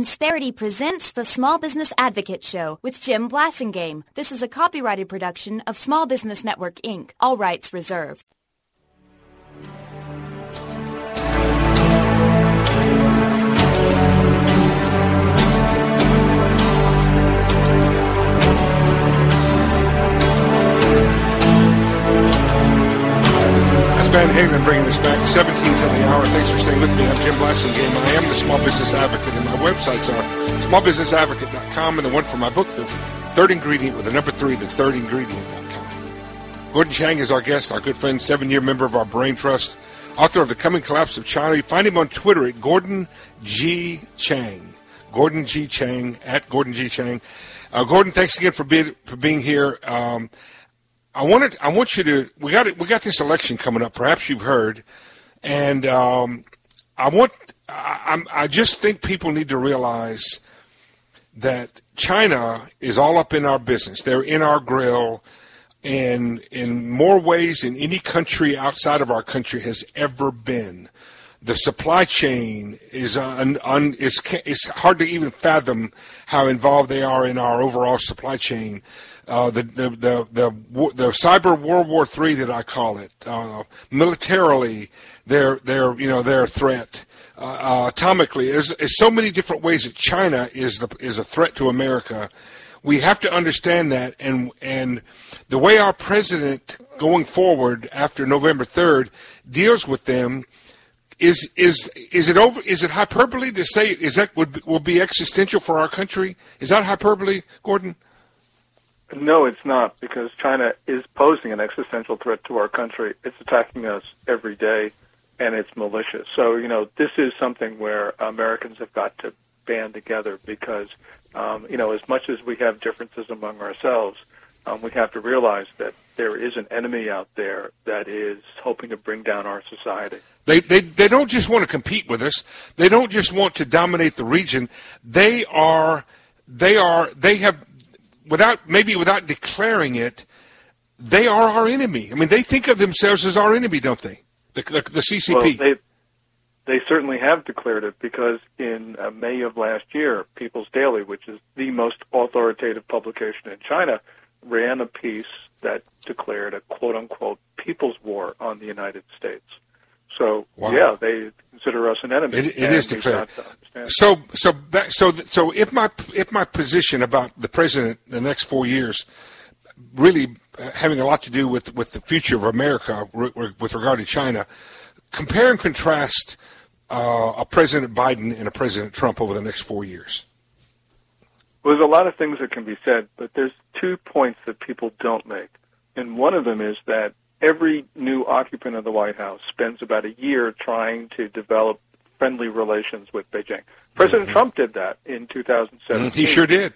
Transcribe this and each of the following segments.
Insperity presents the Small Business Advocate Show with Jim Blasingame. This is a copyrighted production of Small Business Network, Inc., all rights reserved. Van Halen bringing us back 17 to the hour. Thanks for staying with me. I'm Jim Blasingame. I am the Small Business Advocate, and my websites are smallbusinessadvocate.com and the one for my book, The Third Ingredient, with the number 3, thethirdingredient.com. Gordon Chang is our guest, our good friend, 7-year member of our Brain Trust, author of The Coming Collapse of China. You find him on Twitter at Gordon G. Chang. Gordon G. Chang, at Gordon G. Chang. Gordon, thanks again for being here. I want you to. We got this election coming up. Perhaps you've heard, and I just think people need to realize that China is all up in our business. They're in our grill, and in more ways than any country outside of our country has ever been. The supply chain is it's hard to even fathom how involved they are in our overall supply chain. The cyber World War III that I call it, militarily, they're a threat. Atomically, there's so many different ways that China is a threat to America. We have to understand that, and the way our president going forward after November 3rd deals with them. Is it hyperbole to say will be existential for our country? Is that hyperbole, Gordon? No, it's not, because China is posing an existential threat to our country. It's attacking us every day, and it's malicious. So, this is something where Americans have got to band together because, as much as we have differences among ourselves, we have to realize that there is an enemy out there that is hoping to bring down our society. They don't just want to compete with us. They don't just want to dominate the region. They have, without declaring it, they are our enemy. I mean, they think of themselves as our enemy, don't they? The CCP. Well, they certainly have declared it, because in May of last year, People's Daily, which is the most authoritative publication in China, ran a piece that declared a quote-unquote people's war on the United States. So, wow. Yeah, they consider us an enemy. It is declared. So if my position about the president in the next 4 years really having a lot to do with the future of America with regard to China, compare and contrast a President Biden and a President Trump over the next 4 years. Well, there's a lot of things that can be said, but there's 2 points that people don't make. And one of them is that every new occupant of the White House spends about a year trying to develop friendly relations with Beijing. President Trump did that in 2017. He sure did.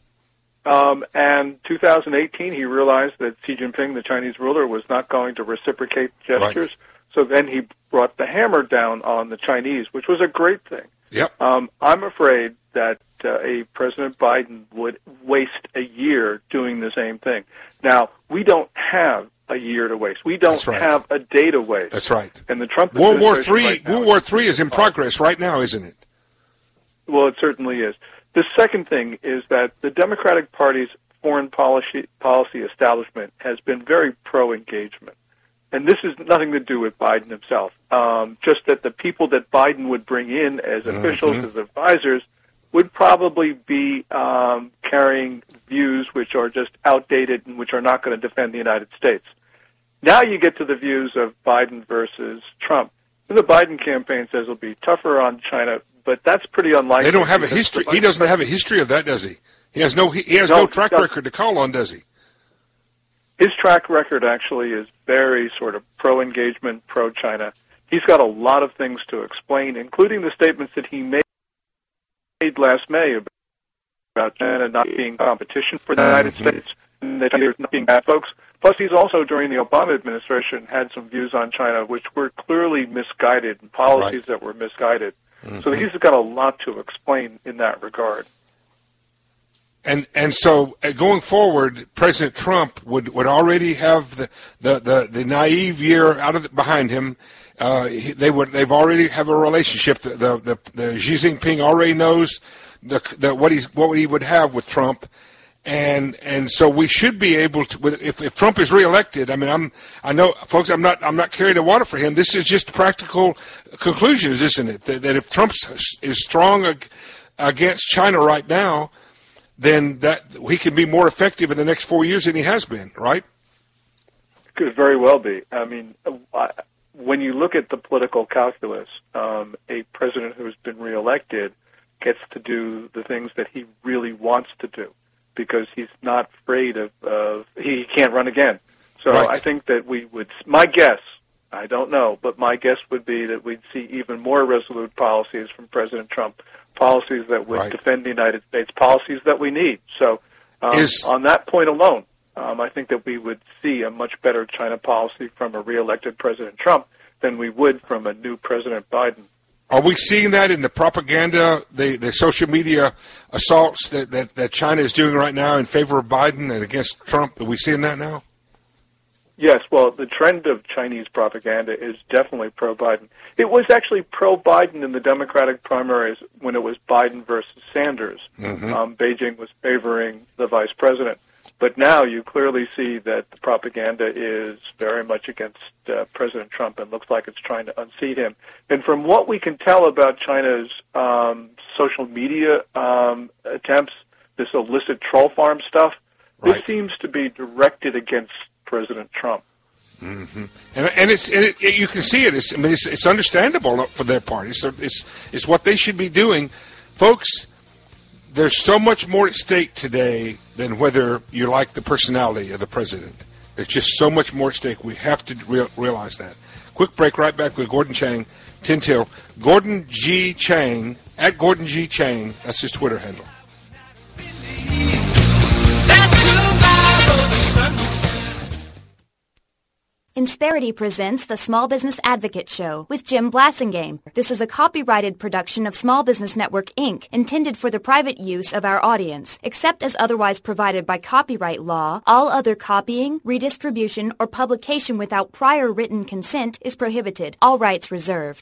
And 2018, he realized that Xi Jinping, the Chinese ruler, was not going to reciprocate gestures. Right. So then he brought the hammer down on the Chinese, which was a great thing. Yep. I'm afraid that a President Biden would waste a year doing the same thing. Now, we don't have a year to waste. We don't have a day to waste. That's right. And the Trump World War III is in progress right now, isn't it? Well, it certainly is. The second thing is that the Democratic Party's foreign policy establishment has been very pro-engagement. And this has nothing to do with Biden himself. Just that the people that Biden would bring in as officials, as advisors, would probably be carrying views which are just outdated and which are not going to defend the United States. Now you get to the views of Biden versus Trump. The Biden campaign says it'll be tougher on China, but that's pretty unlikely. They don't have a history. He doesn't have a history of that, does he? He has no track record to call on, does he? His track record actually is very sort of pro-engagement, pro-China. He's got a lot of things to explain, including the statements that he made last May about China not being competition for the United States, and that China not being bad folks. Plus, he's also, during the Obama administration, had some views on China which were clearly misguided, and policies that were misguided. So he's got a lot to explain in that regard. And so going forward, President Trump would already have the naive year behind him. They've already have a relationship. The Xi Jinping already knows what he would have with Trump. And so we should be able to, if Trump is reelected. I mean, I know, folks, I'm not carrying the water for him. This is just practical conclusions, isn't it? That if Trump is strong against China right now, then that he can be more effective in the next 4 years than he has been, right? Could very well be. I mean, when you look at the political calculus, a president who's been reelected gets to do the things that he really wants to do, because he's not afraid of he can't run again. So right. I think that we would, my guess, I don't know, but my guess would be that we'd see even more resolute policies from President Trump, policies that would defend the United States, policies that we need. So on that point alone, I think that we would see a much better China policy from a reelected President Trump than we would from a new President Biden. Are we seeing that in the propaganda, the social media assaults that China is doing right now in favor of Biden and against Trump? Are we seeing that now? Yes, well, the trend of Chinese propaganda is definitely pro-Biden. It was actually pro-Biden in the Democratic primaries when it was Biden versus Sanders. Mm-hmm. Beijing was favoring the vice president. But now you clearly see that the propaganda is very much against President Trump and looks like it's trying to unseat him. And from what we can tell about China's social media attempts, this illicit troll farm stuff, this seems to be directed against President Trump. Mm-hmm. And you can see it. It's understandable for their part. It's what they should be doing, folks. There's so much more at stake today than whether you like the personality of the president. There's just so much more at stake. We have to realize that. Quick break, right back with Gordon Chang, 10 till. Gordon G. Chang, at Gordon G. Chang, that's his Twitter handle. Insperity presents the Small Business Advocate Show with Jim Blasingame. This is a copyrighted production of Small Business Network, Inc., intended for the private use of our audience. Except as otherwise provided by copyright law, all other copying, redistribution, or publication without prior written consent is prohibited. All rights reserved.